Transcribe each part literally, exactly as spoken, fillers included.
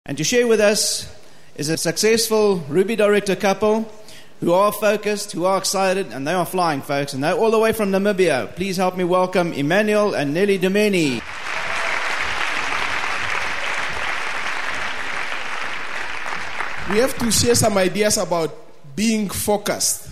And to share with us is a successful Ruby director couple who are focused, who are excited, and they are flying, folks. And they're all the way from Namibia. Please help me welcome Emmanuel and Nelly Domeni. We have to share some ideas about being focused.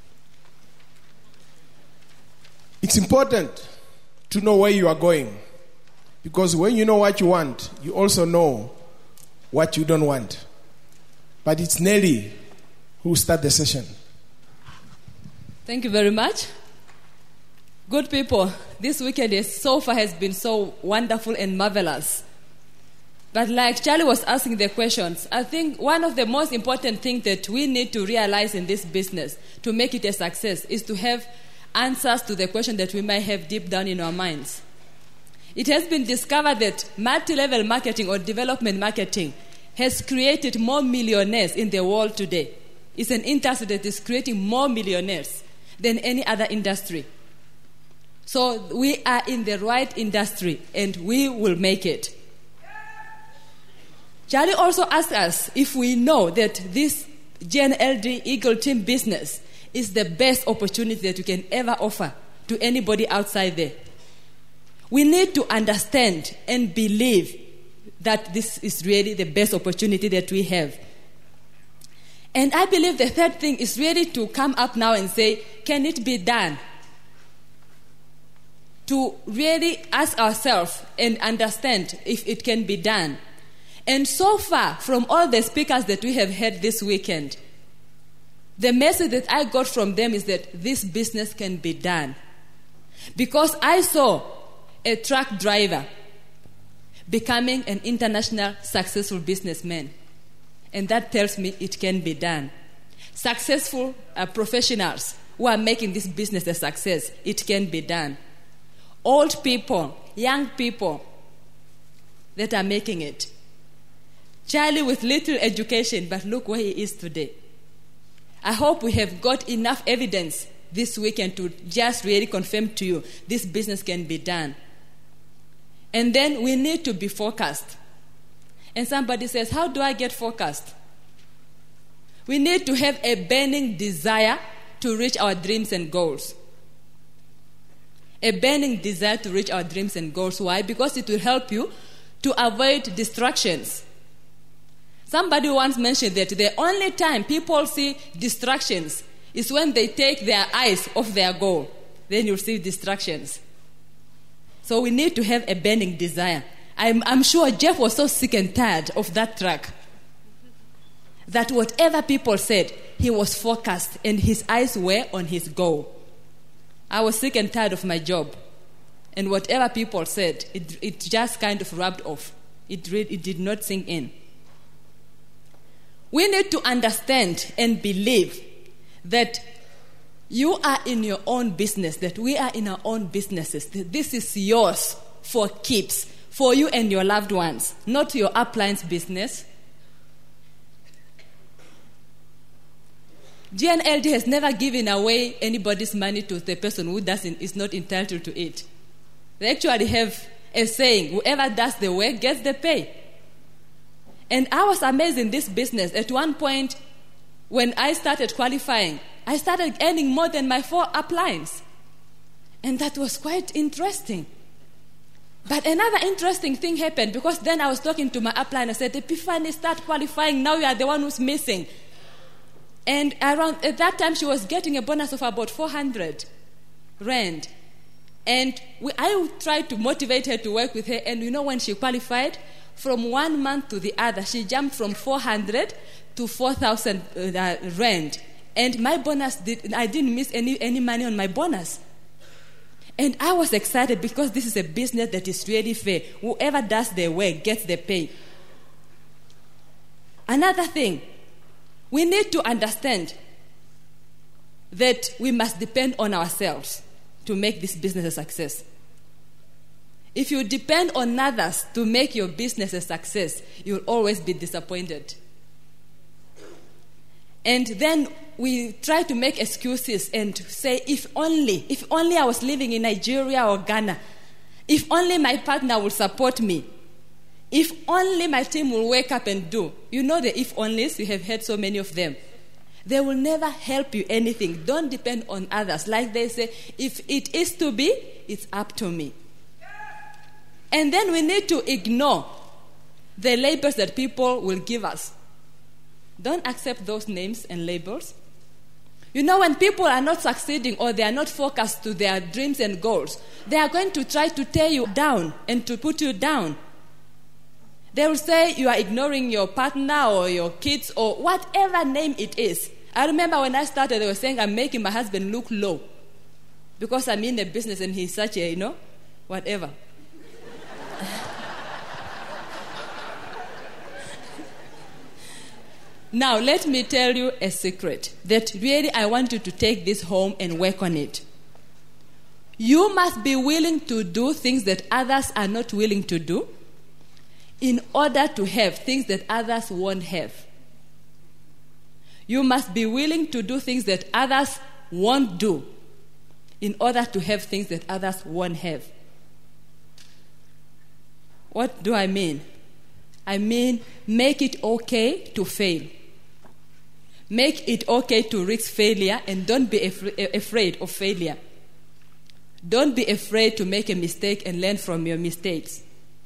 It's important to know where you are going, because when you know what you want, you also know what you don't want. But it's Nelly who will start the session. Thank you very much. Good people, this weekend is, so far has been so wonderful and marvelous. But like Charlie was asking the questions, I think one of the most important things that we need to realize in this business to make it a success is to have answers to the question that we might have deep down in our minds. It has been discovered that multi-level marketing or development marketing has created more millionaires in the world today. It's an industry that is creating more millionaires than any other industry. So we are in the right industry and we will make it. Charlie also asked us if we know that this G N L D Eagle Team business is the best opportunity that we can ever offer to anybody outside there. We need to understand and believe that this is really the best opportunity that we have. And I believe the third thing is really to come up now and say, can it be done? To really ask ourselves and understand if it can be done. And so far, from all the speakers that we have had this weekend, the message that I got from them is that this business can be done. Because I saw a truck driver becoming an international successful businessman. And that tells me it can be done. Successful uh, professionals who are making this business a success, it can be done. Old people, young people that are making it. Charlie with little education, but look where he is today. I hope we have got enough evidence this weekend to just really confirm to you this business can be done. And then we need to be focused. And somebody says, how do I get focused? We need to have a burning desire to reach our dreams and goals. A burning desire to reach our dreams and goals. Why? Because it will help you to avoid distractions. Somebody once mentioned that the only time people see distractions is when they take their eyes off their goal. Then you'll see distractions. So we need to have a burning desire. I'm, I'm sure Jeff was so sick and tired of that truck that whatever people said, he was focused and his eyes were on his goal. I was sick and tired of my job. And whatever people said, it, it just kind of rubbed off. It, re- it did not sink in. We need to understand and believe that you are in your own business, that we are in our own businesses, that this is yours for keeps, for you and your loved ones, not your upline's business. G N L D has never given away anybody's money to the person who doesn't is not entitled to it. They actually have a saying, whoever does the work gets the pay. And I was amazed in this business. At one point, when I started qualifying, I started earning more than my four uplines. And that was quite interesting. But another interesting thing happened, because then I was talking to my upline. I said, Epiphany, start qualifying. Now you are the one who's missing. And around at that time, she was getting a bonus of about four hundred rand. And we, I tried to motivate her to work with her. And you know, when she qualified, from one month to the other, she jumped from four hundred to four thousand uh, rand. And my bonus, did, I didn't miss any, any money on my bonus. And I was excited because this is a business that is really fair. Whoever does their work gets the pay. Another thing, we need to understand that we must depend on ourselves to make this business a success. If you depend on others to make your business a success, you'll always be disappointed. And then we try to make excuses and say, if only, if only I was living in Nigeria or Ghana, if only my partner would support me, If only my team will wake up and do. You know the if onlys, you have heard so many of them. They will never help you anything. Don't depend on others. Like they say, if it is to be, it's up to me. And then we need to ignore the labels that people will give us. Don't accept those names and labels. You know, when people are not succeeding or they are not focused to their dreams and goals, they are going to try to tear you down and to put you down. They will say you are ignoring your partner or your kids or whatever name it is. I remember when I started, they were saying I'm making my husband look low because I'm in the business and he's such a, you know, whatever. Now, let me tell you a secret that really I want you to take this home and work on it. You must be willing to do things that others are not willing to do in order to have things that others won't have. You must be willing to do things that others won't do in order to have things that others won't have. What do I mean? I mean, make it okay to fail. Make it okay to risk failure and don't be af- afraid of failure. Don't be afraid to make a mistake and learn from your mistakes.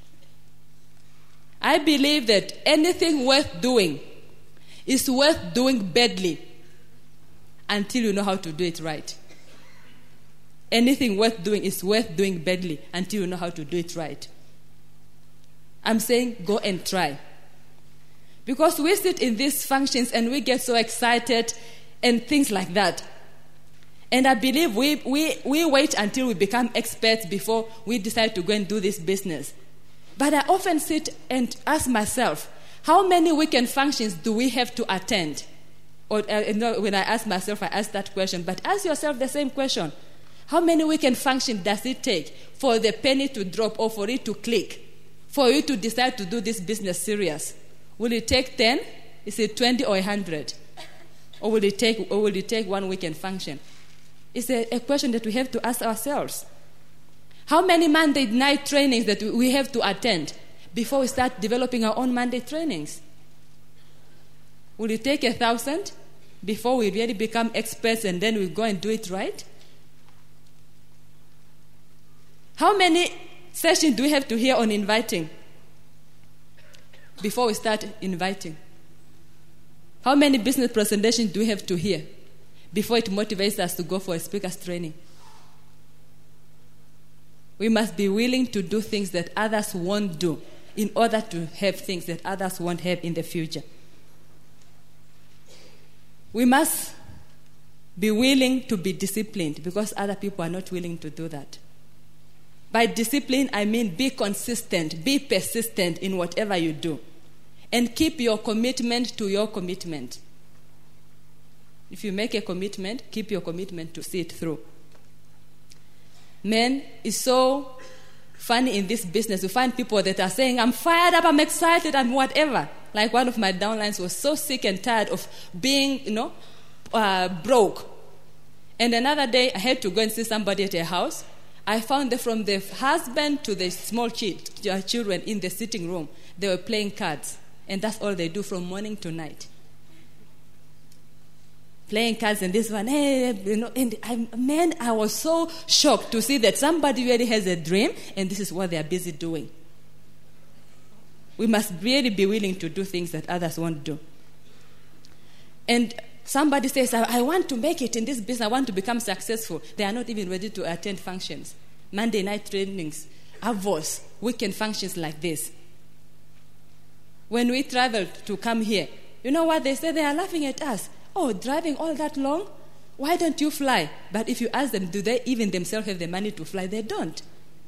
I believe that anything worth doing is worth doing badly until you know how to do it right. Anything worth doing is worth doing badly until you know how to do it right. I'm saying go and try. Because we sit in these functions and we get so excited and things like that. And I believe we, we, we wait until we become experts before we decide to go and do this business. But I often sit and ask myself, how many weekend functions do we have to attend? Or uh, you know, when I ask myself, I ask that question. But ask yourself the same question. How many weekend functions does it take for the penny to drop or for it to click? For you to decide to do this business serious? Will it take ten? Is it twenty or one hundred? Or will it take, or will it take one weekend function? It's a, a question that we have to ask ourselves. How many Monday night trainings that we have to attend before we start developing our own Monday trainings? Will it take a thousand before we really become experts and then we go and do it right? How many sessions do we have to hear on inviting before we start inviting? How many business presentations do we have to hear before it motivates us to go for a speaker's training? We must be willing to do things that others won't do in order to have things that others won't have in the future. We must be willing to be disciplined because other people are not willing to do that. By discipline, I mean be consistent, be persistent in whatever you do, and keep your commitment to your commitment. If you make a commitment, keep your commitment to see it through. Men, it's so funny in this business to find people that are saying, I'm fired up, I'm excited, I'm whatever. Like one of my downlines was so sick and tired of being, you know, uh, broke. And another day, I had to go and see somebody at a house. I found that from the husband to the small ch- children in the sitting room, they were playing cards. And that's all they do from morning to night. Playing cards and this one, hey, you know, and I, man, I was so shocked to see that somebody really has a dream and this is what they are busy doing. We must really be willing to do things that others won't do. And somebody says, I, I want to make it in this business, I want to become successful. They are not even ready to attend functions. Monday night trainings, avos, weekend functions like this. When we traveled to come here, you know what they say? They are laughing at us. Oh, driving all that long? Why don't you fly? But if you ask them, do they even themselves have the money to fly? They don't.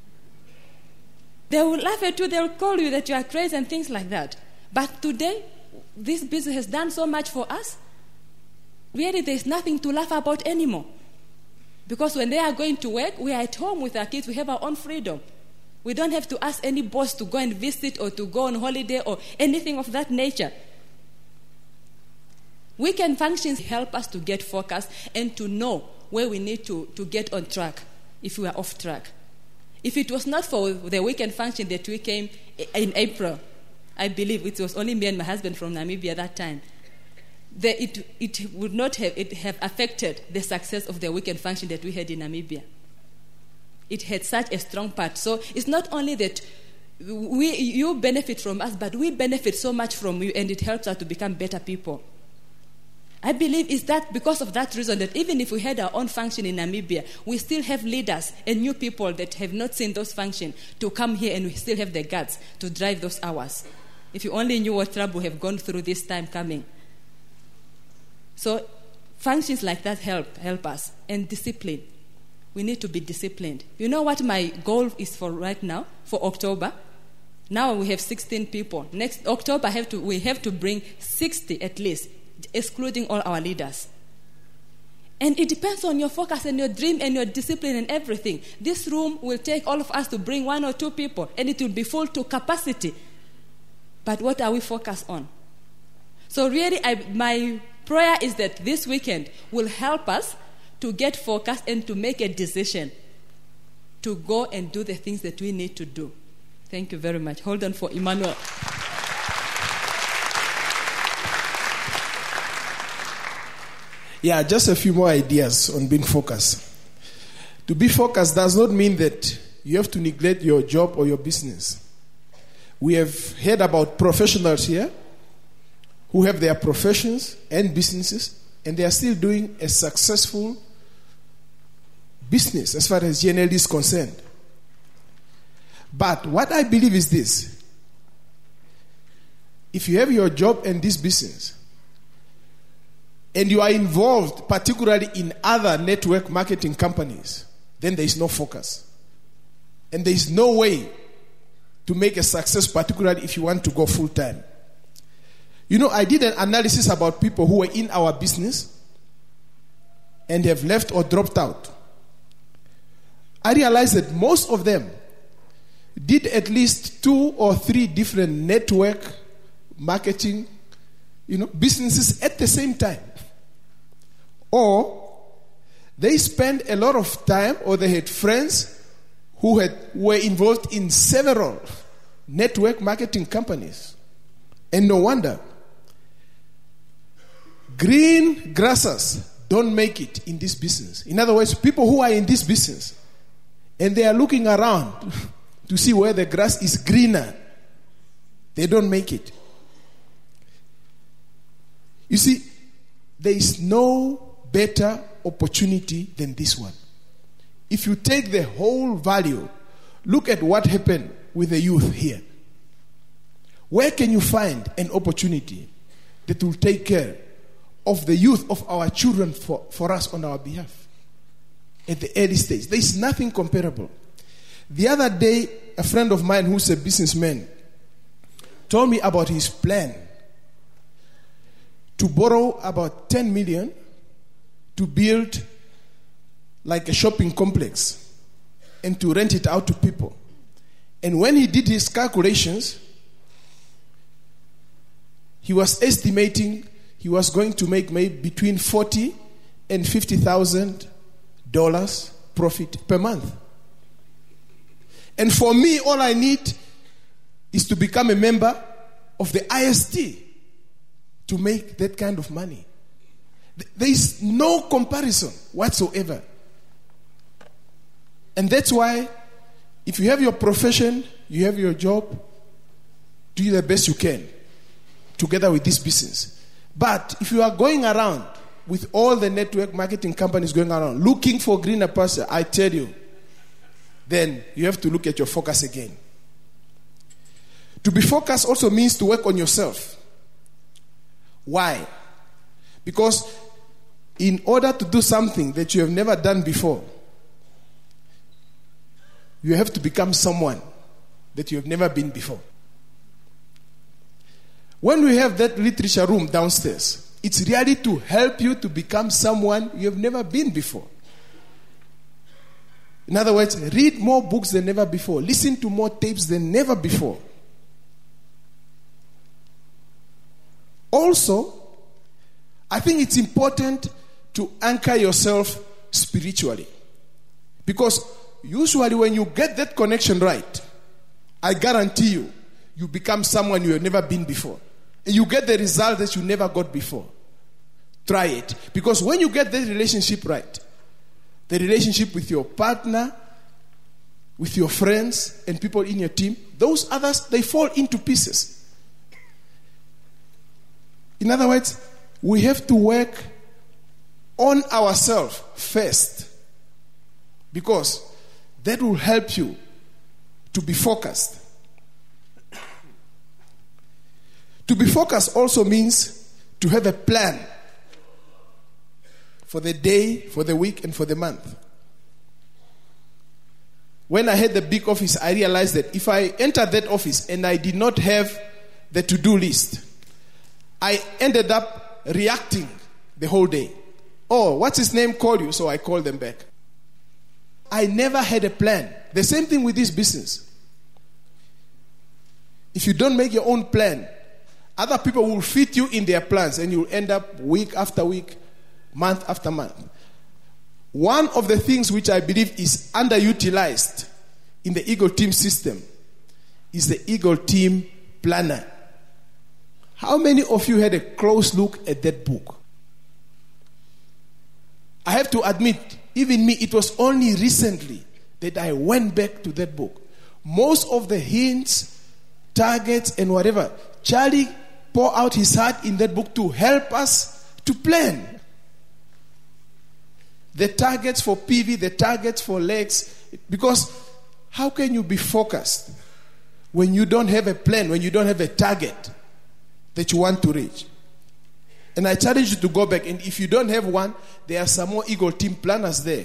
They will laugh at you. They will call you that you are crazy and things like that. But today, this business has done so much for us. Really, there's nothing to laugh about anymore. Because when they are going to work, we are at home with our kids. We have our own freedom. We don't have to ask any boss to go and visit or to go on holiday or anything of that nature. Weekend functions help us to get focused and to know where we need to, to get on track if we are off track. If it was not for the weekend function that we came in April, I believe it was only me and my husband from Namibia that time, the, it, it would not have, it have affected the success of the weekend function that we had in Namibia. It had such a strong part. So it's not only that we, you benefit from us, but we benefit so much from you, and it helps us to become better people. I believe it's that because of that reason that even if we had our own function in Namibia, we still have leaders and new people that have not seen those functions to come here, and we still have the guts to drive those hours. If you only knew what trouble we have gone through this time coming. So functions like that help help us. And discipline. We need to be disciplined. You know what my goal is for right now, for October? Now we have sixteen people. Next October have to, we have to bring sixty at least, excluding all our leaders. And it depends on your focus and your dream and your discipline and everything. This room will take all of us to bring one or two people, and it will be full to capacity. But what are we focused on? So really, I, my prayer is that this weekend will help us to get focused and to make a decision to go and do the things that we need to do. Thank you very much. Hold on for Emmanuel. Yeah, just a few more ideas on being focused. To be focused does not mean that you have to neglect your job or your business. We have heard about professionals here who have their professions and businesses, and they are still doing a successful business as far as G N L D is concerned. But what I believe is this: if you have your job and this business, and you are involved particularly in other network marketing companies, then there is no focus. And there is no way to make a success, particularly if you want to go full time. You know, I did an analysis about people who were in our business and have left or dropped out. I realized that most of them did at least two or three different network marketing, you know, businesses at the same time. Or they spent a lot of time, or they had friends who had were involved in several network marketing companies. And no wonder. Green grasses don't make it in this business. In other words, people who are in this business and they are looking around to see where the grass is greener, they don't make it. You see, there is no better opportunity than this one. If you take the whole value, look at what happened with the youth here. Where can you find an opportunity that will take care of the youth of our children for, for us on our behalf at the early stage? There is nothing comparable. The other day, a friend of mine who's a businessman told me about his plan to borrow about ten million to build like a shopping complex and to rent it out to people. And when he did his calculations, he was estimating he was going to make maybe between forty and fifty thousand dollars profit per month. And for me, all I need is to become a member of the I S T to make that kind of money. There is no comparison whatsoever. And that's why, if you have your profession, you have your job, do the best you can together with this business. But if you are going around with all the network marketing companies going around looking for greener pasture, I tell you, then you have to look at your focus again. To be focused also means to work on yourself. Why? Because in order to do something that you have never done before, you have to become someone that you have never been before. When we have that literature room downstairs, it's really to help you to become someone you have never been before. In other words, read more books than never before. Listen to more tapes than never before. Also, I think it's important to anchor yourself spiritually. Because usually when you get that connection right, I guarantee you, you become someone you have never been before. And you get the result that you never got before. Try it. Because when you get that relationship right, the relationship with your partner, with your friends and people in your team, those others, they fall into pieces. In other words, we have to work on ourselves first, because that will help you to be focused. To be focused also means to have a plan for the day, for the week, and for the month. When I had the big office, I realized that if I entered that office and I did not have the to-do list, I ended up reacting the whole day. Oh, what's his name called you? So I called them back. I never had a plan. The same thing with this business. If you don't make your own plan, other people will fit you in their plans and you'll end up week after week, month after month. One of the things which I believe is underutilized in the Eagle Team system is the Eagle Team Planner. How many of you had a close look at that book? I have to admit, even me, it was only recently that I went back to that book. Most of the hints, targets, and whatever, Charlie poured out his heart in that book to help us to plan. The targets for P V, the targets for legs. Because how can you be focused when you don't have a plan, when you don't have a target that you want to reach? And I challenge you to go back. And if you don't have one, there are some more Eagle Team planners there.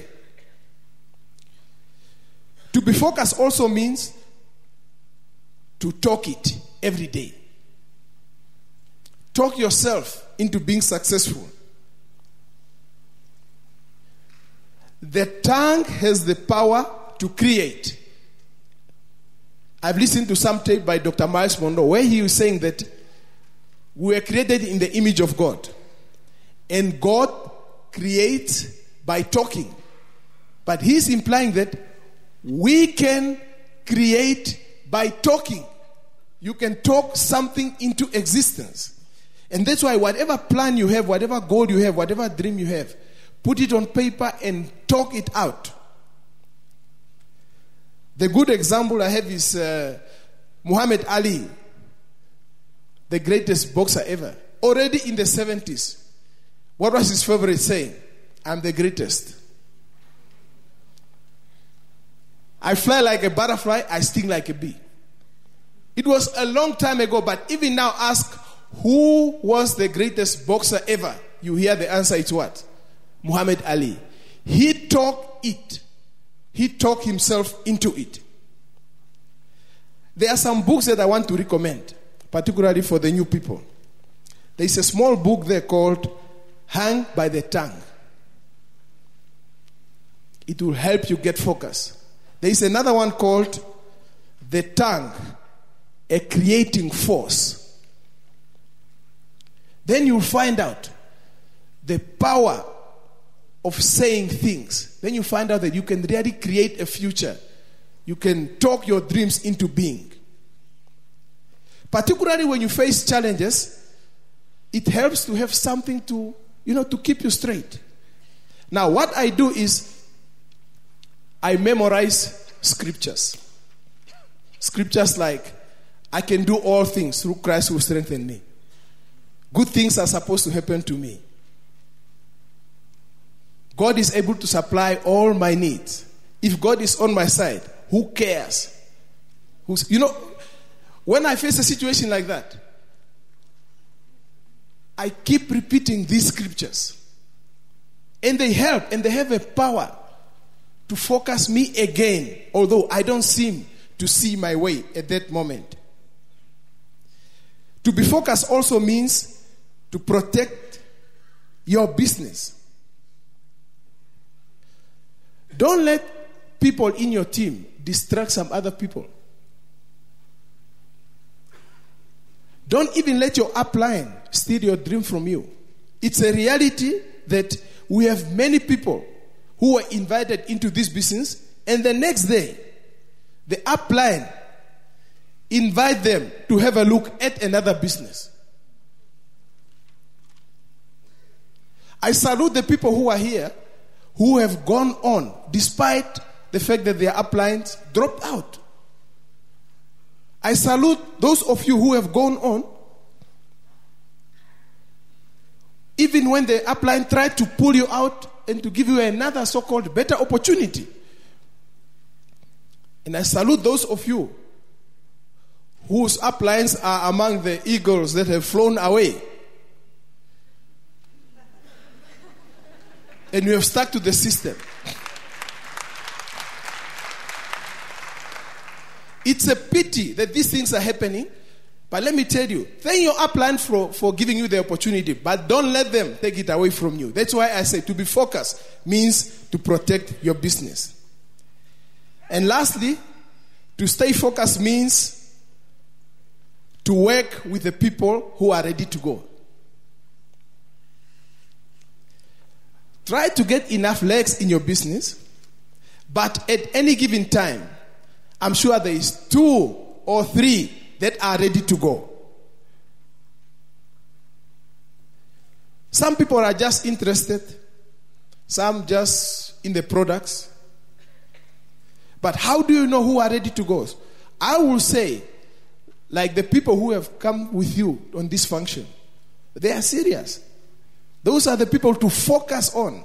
To be focused also means to talk it every day. Talk yourself into being successful. The tongue has the power to create. I've listened to some tape by Doctor Miles Monroe where he was saying that we were created in the image of God. And God creates by talking. But he's implying that we can create by talking. You can talk something into existence. And that's why whatever plan you have, whatever goal you have, whatever dream you have, put it on paper and talk it out. The good example I have is uh, Muhammad Ali, the greatest boxer ever. Already in the seventies, what was his favorite saying? I'm the greatest. I fly like a butterfly, I sting like a bee. It was a long time ago, but even now ask who was the greatest boxer ever? You hear the answer, it's what? Muhammad Ali. He talked it. He talked himself into it. There are some books that I want to recommend, particularly for the new people. There is a small book there called Hang by the Tongue. It will help you get focus. There is another one called The Tongue, a Creating Force. Then you'll find out the power of saying things. Then you find out that you can really create a future. You can talk your dreams into being. Particularly when you face challenges, it helps to have something to, you know, to keep you straight. Now, what I do is I memorize scriptures. Scriptures like, I can do all things through Christ who strengthens me. Good things are supposed to happen to me. God is able to supply all my needs. If God is on my side, who cares? Who's, you know, when I face a situation like that, I keep repeating these scriptures. And they help, and they have a power to focus me again, although I don't seem to see my way at that moment. To be focused also means to protect your business. Don't let people in your team distract some other people. Don't even let your upline steal your dream from you. It's a reality that we have many people who were invited into this business And the next day, the upline invite them to have a look at another business. I salute the people who are here who have gone on despite the fact that their uplines dropped out. I salute those of you who have gone on even when the upline tried to pull you out and to give you another so-called better opportunity. And I salute those of you whose uplines are among the eagles that have flown away. And you have stuck to the system. It's a pity that these things are happening. But let me tell you, thank your upline for, for giving you the opportunity. But don't let them take it away from you. That's why I say to be focused means to protect your business. And lastly, to stay focused means to work with the people who are ready to go. Try to get enough legs in your business, but at any given time, I'm sure there is two or three that are ready to go. Some people are just interested, some just in the products. But how do you know who are ready to go? I will say, like the people who have come with you on this function, they are serious. Those are the people to focus on.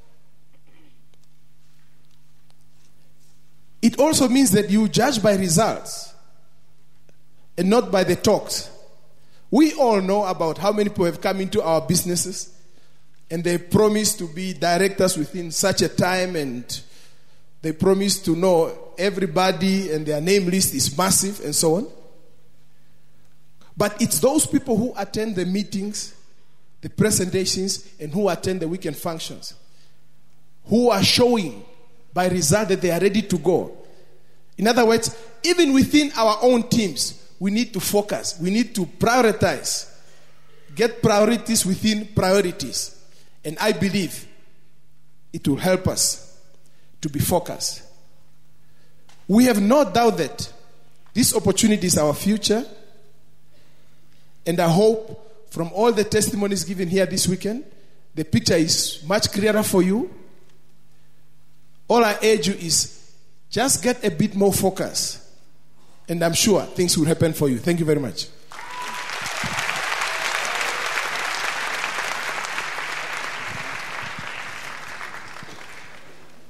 It also means that you judge by results and not by the talks. We all know about how many people have come into our businesses and they promise to be directors within such a time, and they promise to know everybody and their name list is massive and so on. But it's those people who attend the meetings, the presentations, and who attend the weekend functions, who are showing by result that they are ready to go. In other words, even within our own teams, we need to focus. We need to prioritize. Get priorities within priorities. And I believe it will help us to be focused. We have no doubt that this opportunity is our future. And I hope from all the testimonies given here this weekend, the picture is much clearer for you. All I urge you is just get a bit more focus. And I'm sure things will happen for you. Thank you very much.